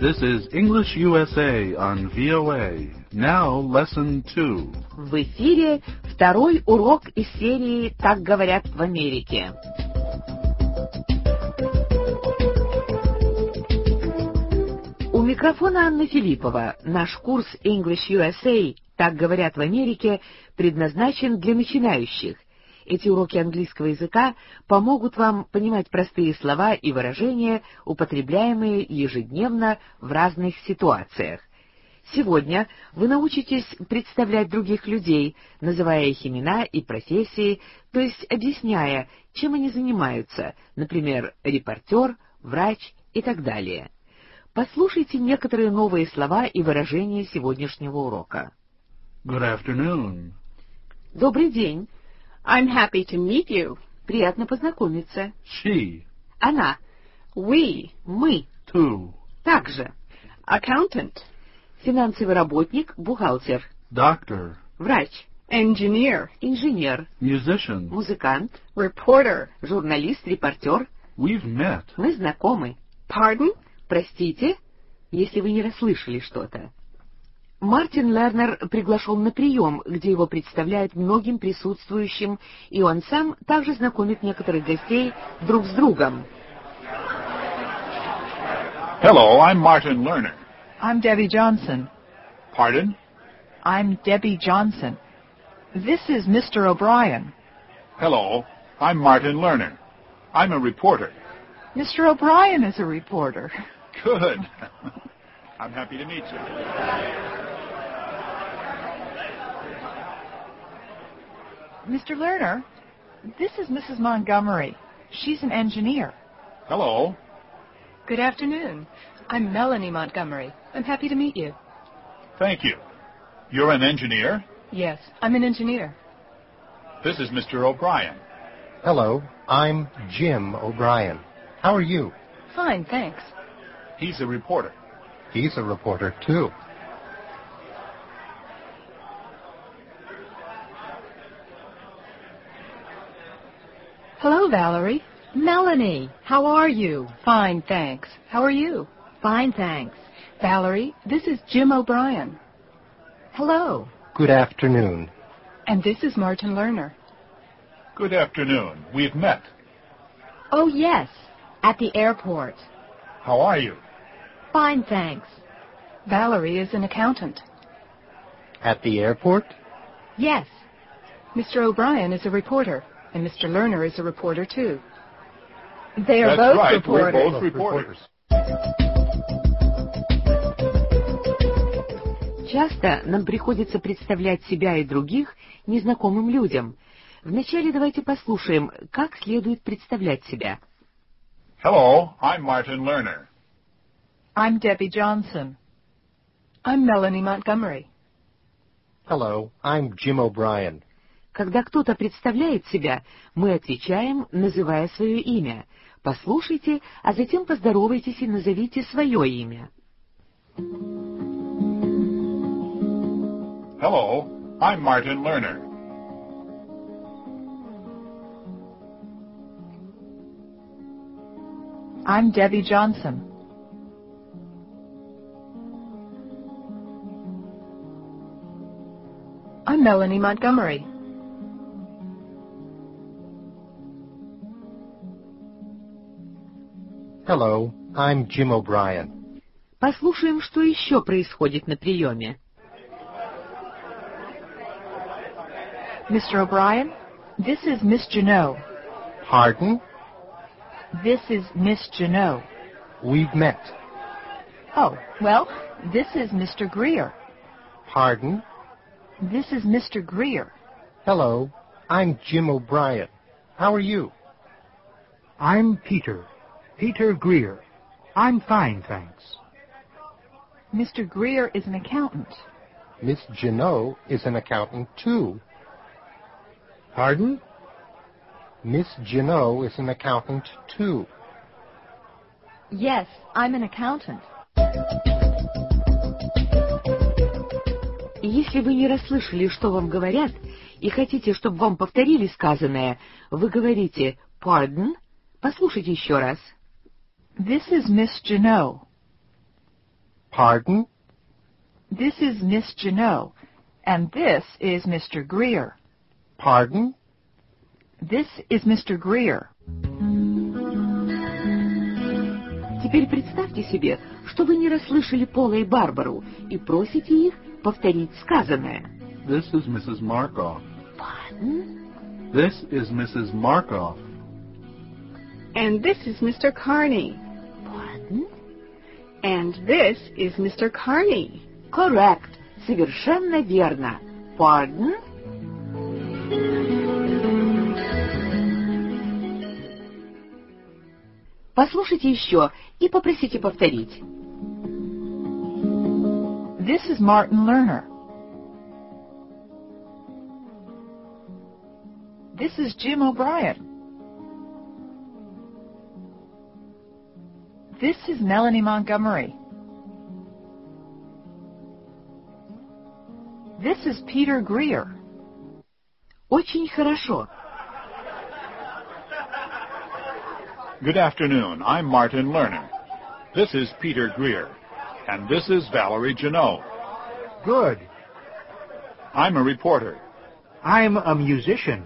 This is English USA on VOA. Now lesson 2. В эфире второй урок из серии «Так говорят в Америке». У микрофона Анна Филиппова. Наш курс English USA «Так говорят в Америке» предназначен для начинающих. Эти уроки английского языка помогут вам понимать простые слова и выражения, употребляемые ежедневно в разных ситуациях. Сегодня вы научитесь представлять других людей, называя их имена и профессии, то есть объясняя, чем они занимаются, например, репортер, врач и так далее. Послушайте некоторые новые слова и выражения сегодняшнего урока. Good afternoon. Добрый день. I'm happy to meet you. Приятно познакомиться. She. Она. We. Мы. Two. Также. Accountant. Финансовый работник, бухгалтер. Doctor. Врач. Engineer. Инженер. Musician. Музыкант. Reporter. Журналист, репортер. We've met. Мы знакомы. Pardon? Простите, если вы не расслышали что-то. Мартин Лернер приглашен на прием, где его представляют многим присутствующим, и он сам также знакомит некоторых гостей друг с другом. Hello, I'm Martin Lerner. I'm Debbie Johnson. Pardon? I'm Debbie Johnson. This is Mr. O'Brien. Hello, I'm Martin Lerner. I'm a reporter. Mr. O'Brien is a reporter. Good. I'm happy to meet you. Mr. Lerner, this is Mrs. Montgomery. She's an engineer. Hello. Good afternoon. I'm Melanie Montgomery. I'm happy to meet you. Thank you. You're an engineer? Yes, I'm an engineer. This is Mr. O'Brien. Hello, I'm Jim O'Brien. How are you? Fine, thanks. He's a reporter. He's a reporter, too. Hello, Valerie. Melanie, how are you? Fine, thanks. How are you? Fine, thanks. Valerie, this is Jim O'Brien. Hello. Good afternoon. And this is Martin Lerner. Good afternoon. We've met. Oh, yes, at the airport. How are you? Fine, thanks. Valerie is an accountant. At the airport? Yes. Mr. O'Brien is a reporter, and Mr. Lerner is a reporter, too. They are That's both right. reporters. We're both reporters. Часто нам приходится представлять себя и других незнакомым людям. Вначале давайте послушаем, как следует представлять себя. Hello, I'm Martin Lerner. I'm Debbie Johnson. I'm Melanie Montgomery. Hello, I'm Jim O'Brien. Когда кто-то представляет себя, мы отвечаем, называя свое имя. Послушайте, а затем поздоровайтесь и назовите свое имя. Hello, I'm Martin Lerner. I'm Debbie Johnson. I'm Melanie Montgomery. Hello, I'm Jim O'Brien. Послушаем, что еще происходит на приеме. Mr. O'Brien, this is Miss Janot. Pardon? This is Miss Janot. We've met. Oh, well, this is Mr. Greer. Pardon? This is Mr. Greer. Hello, I'm Jim O'Brien. How are you? I'm Peter Greer. I'm fine, thanks. Mr. Greer is an accountant. Miss Janot is an accountant, too. Pardon? Miss Janot is an accountant, too. Yes, I'm an accountant. Если вы не расслышали, что вам говорят, и хотите, чтобы вам повторили сказанное, вы говорите «pardon». Послушайте еще раз. This is Miss Janot. Pardon? This is Miss Janot, and this is Mr. Greer. Pardon? This is Mr. Greer. Теперь представьте себе, что вы не расслышали Пола и Барбару и просите их повторить сказанное. This is Mrs. Markoff. Pardon? This is Mrs. Markoff. And this is Mr. Carney. Pardon? And this is Mr. Carney. Correct. Совершенно верно. Pardon? Послушайте еще и попросите повторить. This is Martin Lerner. This is Jim O'Brien. This is Melanie Montgomery. This is Peter Greer. Очень хорошо. Good afternoon. I'm Martin Lerner. This is Peter Greer. And this is Valerie Janot. Good. I'm a reporter. I'm a musician.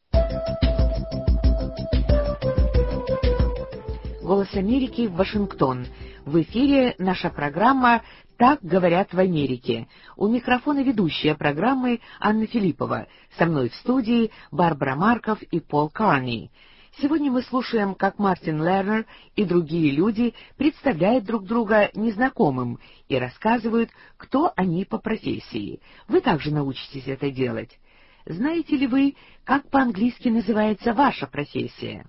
«Голос Америки», Вашингтон. В эфире наша программа «Так говорят в Америке». У микрофона ведущая программы Анна Филиппова. Со мной в студии Барбара Марков и Пол Карни. Сегодня мы слушаем, как Мартин Лернер и другие люди представляют друг друга незнакомым и рассказывают, кто они по профессии. Вы также научитесь это делать. Знаете ли вы, как по-английски называется ваша профессия?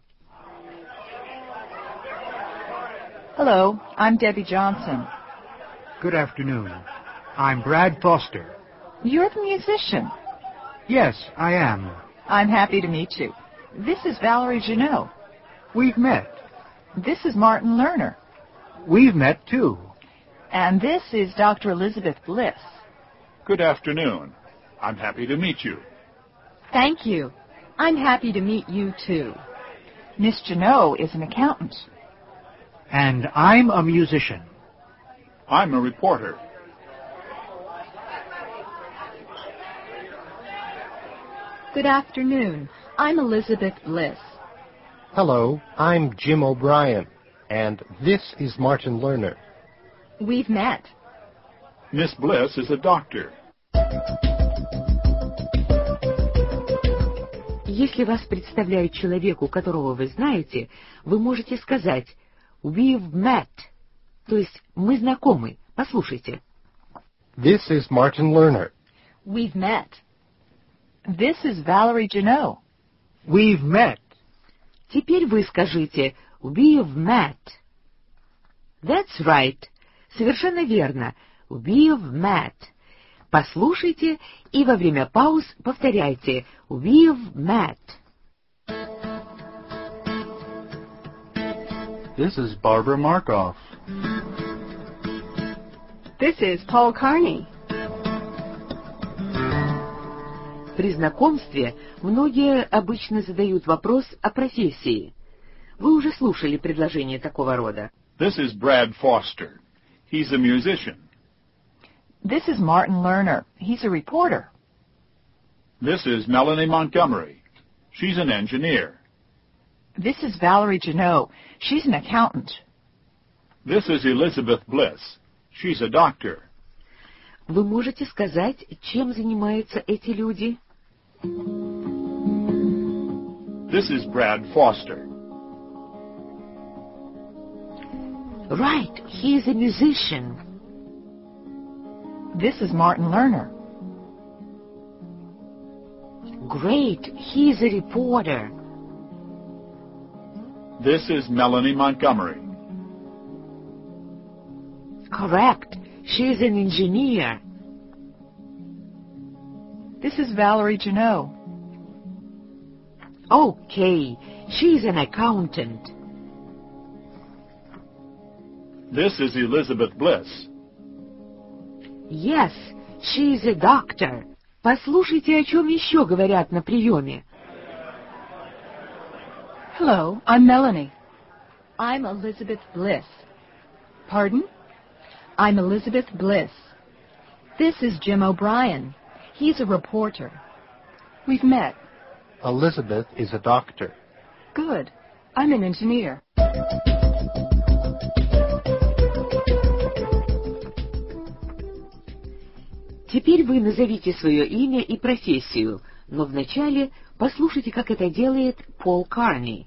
Hello, I'm Debbie Johnson. Good afternoon. I'm Brad Foster. You're the musician. Yes, I am. I'm happy to meet you. This is Valerie Janot. We've met. This is Martin Lerner. We've met, too. And this is Dr. Elizabeth Bliss. Good afternoon. I'm happy to meet you. Thank you. I'm happy to meet you, too. Miss Janot is an accountant. And I'm a musician. I'm a reporter. Good afternoon. I'm Elizabeth Bliss. Hello, I'm Jim O'Brien. And this is Martin Lerner. We've met. Miss Bliss is a doctor. Если вас представляют человеку, которого вы знаете, вы можете сказать «We've met», то есть «мы знакомы». Послушайте. This is Martin Lerner. We've met. This is Valerie Janot. We've met. Теперь вы скажите «We've met». That's right. Совершенно верно. We've met. Послушайте и во время пауз повторяйте «We've met». This is Barbara Markoff. This is Paul Carney. При знакомстве многие обычно задают вопрос о профессии. Вы уже слушали предложение такого рода. This is Brad Foster. He's a musician. This is Martin Lerner. He's a reporter. This is Melanie Montgomery. She's an engineer. This is Valerie Janot. She's an accountant. This is Elizabeth Bliss. She's a doctor. Вы можете сказать, чем занимаются эти люди? This is Brad Foster. Right, he is a musician. This is Martin Lerner. Great, he is a reporter. This is Melanie Montgomery. Correct, she is an engineer. This is Valerie Janot. Okay, she is an accountant. This is Elizabeth Bliss. Yes, she is a doctor. Послушайте, о чем еще говорят на приеме. Hello, I'm Melanie. I'm Elizabeth Bliss. Pardon? I'm Elizabeth Bliss. This is Jim O'Brien. He's a reporter. We've met. Elizabeth is a doctor. Good. I'm an engineer. Теперь вы назовите свое имя и профессию, но вначале послушайте, как это делает Пол Карни.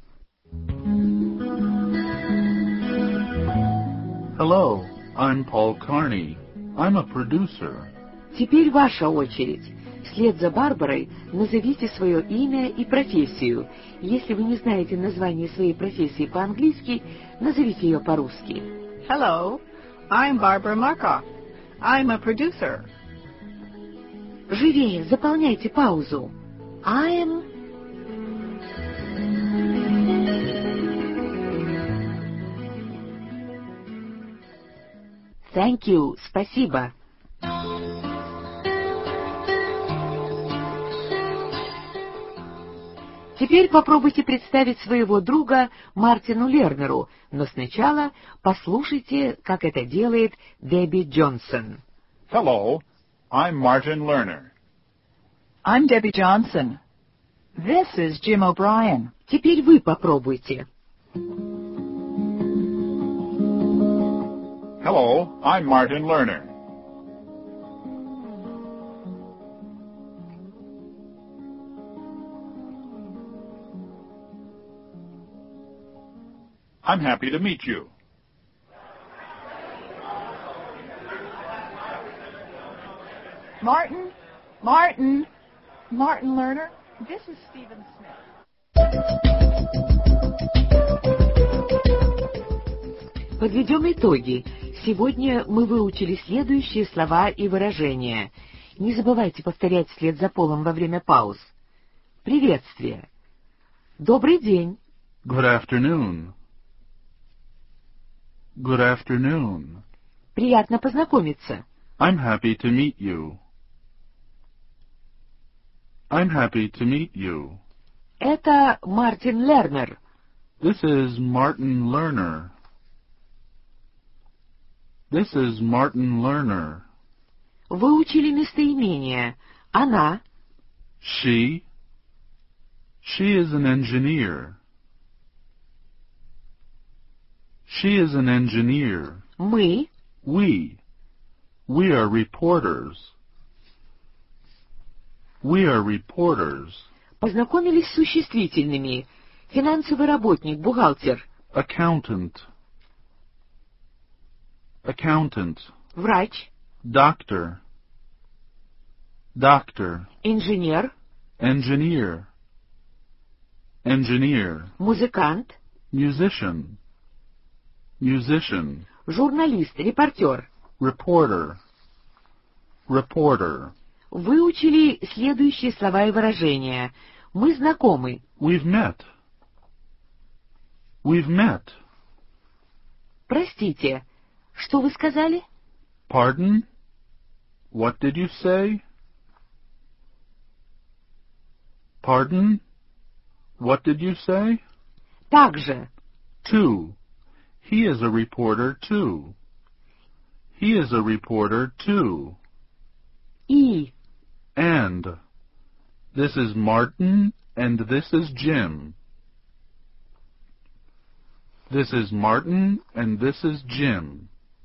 Hello, I'm Paul Carney. I'm a producer. Теперь ваша очередь. Вслед за Барбарой назовите свое имя и профессию. Если вы не знаете название своей профессии по-английски, назовите ее по-русски. Hello, I'm Barbara Markoff. I'm a producer. Живее, заполняйте паузу. I'm... Thank you, спасибо. Теперь попробуйте представить своего друга Мартину Лернеру, но сначала послушайте, как это делает Дебби Джонсон. Hello, I'm Martin Lerner. I'm Debbie Johnson. This is Jim O'Brien. Теперь вы попробуйте. Hello, I'm Martin Lerner. I'm happy to meet you. Martin Lerner. This is Stephen Smith. Подведем итоги. Сегодня мы выучили следующие слова и выражения. Не забывайте повторять вслед за Полом во время пауз. Приветствие. Добрый день. Good afternoon. Good afternoon. Приятно познакомиться. I'm happy to meet you. I'm happy to meet you. Это Мартин Лернер. This is Martin Lerner. This is Martin Lerner. Выучили местоимение. Она. She. She is an engineer. She is an engineer. Мы. We. We are reporters. We are reporters. Познакомились с существительными. Финансовый работник, бухгалтер. Accountant. Accountant. Врач. Doctor. Doctor. Инженер. Engineer. Engineer. Музыкант. Musician. Musician. Журналист, репортер. Reporter. Reporter. Выучили следующие слова и выражения. Мы знакомы. We've met. We've met. Простите, что вы сказали? Pardon? What did you say? Pardon? What did you say? Также. Too. He is a reporter too. He is a reporter too. И. And. This is Martin and this is Jim. This is Martin and this is Jim.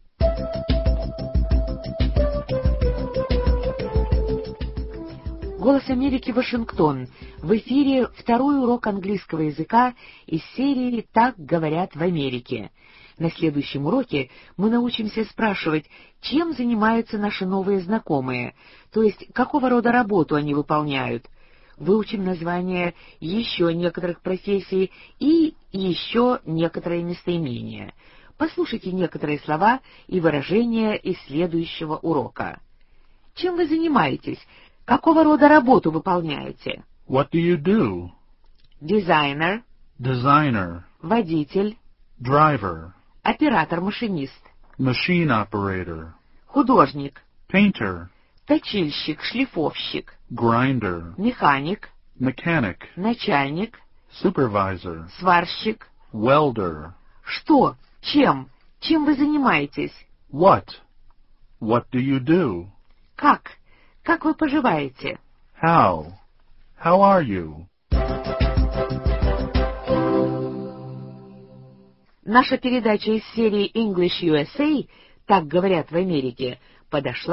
Голос Америки, Вашингтон. В эфире второй урок английского языка из серии «Так говорят в Америке». На следующем уроке мы научимся спрашивать, чем занимаются наши новые знакомые, то есть какого рода работу они выполняют. Выучим названия еще некоторых профессий и еще некоторые местоимения. Послушайте некоторые слова и выражения из следующего урока. Чем вы занимаетесь? Какого рода работу выполняете? What do you do? Дизайнер. Designer. Водитель. Driver. Оператор-машинист. Machine operator. Художник. Painter. Точильщик, шлифовщик. Grinder. Механик. Mechanic. Начальник. Supervisor. Сварщик. Welder. Что? Чем? Чем вы занимаетесь? What? What do you do? Как? Как вы поживаете? How? How are you? Наша передача из серии English USA, так говорят в Америке, подошла